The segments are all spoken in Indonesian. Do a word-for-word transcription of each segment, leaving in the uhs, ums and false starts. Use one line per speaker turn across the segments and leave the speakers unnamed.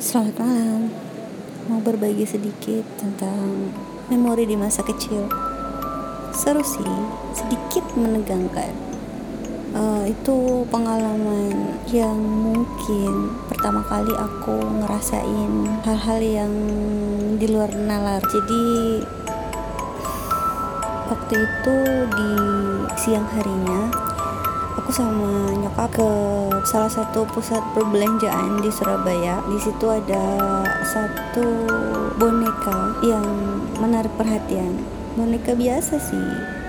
Selamat malam. Mau berbagi sedikit tentang memori di masa kecil. Seru sih, sedikit menegangkan. Uh, itu pengalaman yang mungkin pertama kali aku ngerasain hal-hal yang di luar nalar. Jadi waktu itu di siang harinya aku sama nyokap ke salah satu pusat perbelanjaan di Surabaya. Di situ ada satu boneka yang menarik perhatian. Boneka biasa sih,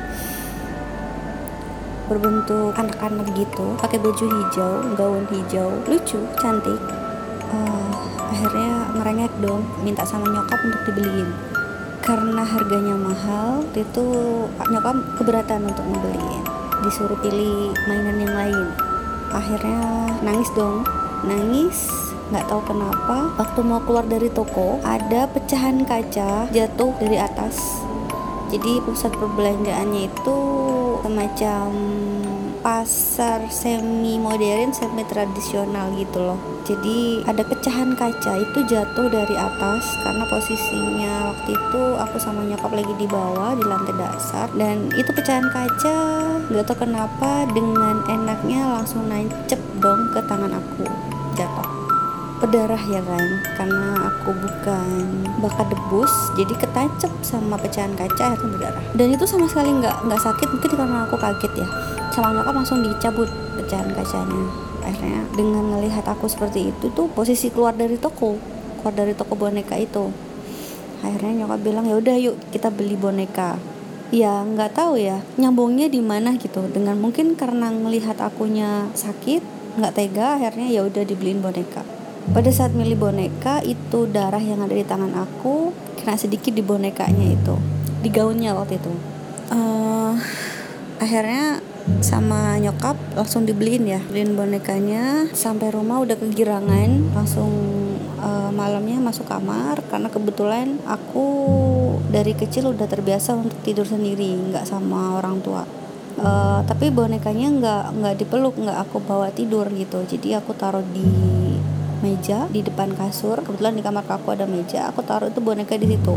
berbentuk anak-anak gitu, pakai baju hijau, gaun hijau, lucu, cantik. Uh, akhirnya ngerengek dong, minta sama nyokap untuk dibeliin. Karena harganya mahal, itu nyokap keberatan untuk ngebeliin. Disuruh pilih mainan yang lain. Akhirnya nangis dong, nangis. Nggak tahu kenapa. Waktu mau keluar dari toko, ada pecahan kaca jatuh dari atas. Jadi pusat perbelanjaannya itu semacam pasar semi modern, semi tradisional gitu loh. Jadi ada pecahan kaca itu jatuh dari atas karena posisinya waktu itu aku sama nyokap lagi di bawah di lantai dasar, dan itu pecahan kaca nggak tahu kenapa dengan enaknya langsung nancep dong ke tangan aku, jatuh berdarah ya kan, karena aku bukan bakat debus, jadi ketancep sama pecahan kaca akhirnya berdarah. Dan itu sama sekali nggak nggak sakit, mungkin karena aku kaget ya. Sama nyokap langsung dicabut pecahan kacanya. Akhirnya dengan melihat aku seperti itu tuh posisi keluar dari toko, keluar dari toko boneka itu. Akhirnya nyokap bilang ya udah yuk kita beli boneka. Ya nggak tahu ya nyambungnya di mana gitu. Dengan mungkin karena melihat akunya sakit, nggak tega, akhirnya ya udah dibeliin boneka. Pada saat milih boneka itu darah yang ada di tangan aku kena sedikit di bonekanya itu, di gaunnya waktu itu. Uh, akhirnya sama nyokap langsung dibeliin ya, beliin bonekanya. Sampai rumah udah kegirangan, langsung uh, malamnya masuk kamar karena kebetulan aku dari kecil udah terbiasa untuk tidur sendiri, nggak sama orang tua. Uh, tapi bonekanya nggak nggak dipeluk, nggak aku bawa tidur gitu. Jadi aku taruh di meja di depan kasur. Kebetulan di kamar aku ada meja, aku taruh itu boneka di situ.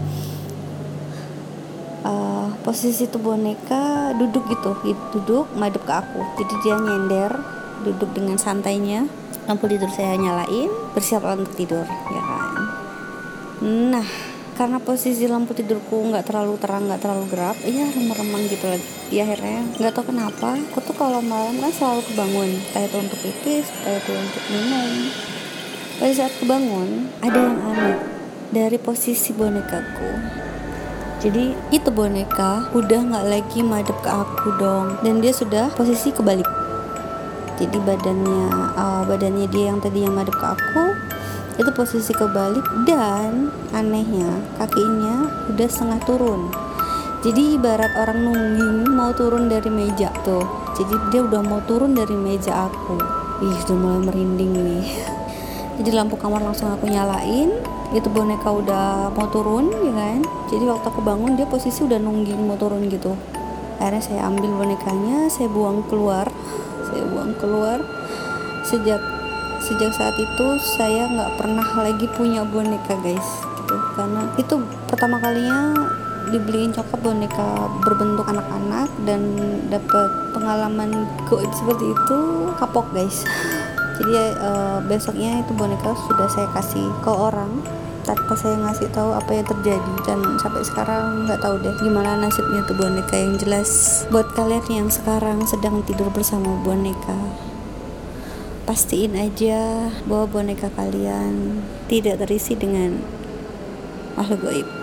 Uh, posisi itu boneka duduk gitu, duduk madep ke aku. Jadi dia nyender, duduk dengan santainya. Lampu tidur saya nyalain, bersiap untuk tidur, ya kan. Nah, karena posisi lampu tidurku nggak terlalu terang, nggak terlalu gelap, iya remang-remang gitu lagi. Di akhirnya nggak tahu kenapa, aku tuh kalau malam kan selalu kebangun, entah itu untuk pipis, entah itu untuk minum. Pada saat kebangun, ada yang aneh dari posisi bonekaku. Jadi itu boneka udah nggak lagi madep ke aku dong, dan dia sudah posisi kebalik. Jadi badannya, uh, badannya dia yang tadi yang madep ke aku, itu posisi kebalik, dan anehnya kakinya udah setengah turun. Jadi ibarat orang nungging mau turun dari meja tuh. Jadi dia udah mau turun dari meja aku. Ih, udah mulai merinding nih. Jadi lampu kamar langsung aku nyalain. Itu boneka udah mau turun ya kan. Jadi waktu aku bangun dia posisi udah nungging mau turun gitu. Akhirnya saya ambil bonekanya, saya buang keluar. Saya buang keluar. Sejak sejak saat itu saya nggak pernah lagi punya boneka guys gitu. Karena itu pertama kalinya dibeliin coklat boneka berbentuk anak-anak, dan dapat pengalaman goib seperti itu, kapok guys. Jadi uh, besoknya itu boneka sudah saya kasih ke orang tanpa saya ngasih tahu apa yang terjadi, dan sampai sekarang nggak tahu deh gimana nasibnya tuh boneka. Yang jelas buat kalian yang sekarang sedang tidur bersama boneka, pastiin aja bahwa boneka kalian tidak terisi dengan makhluk gaib.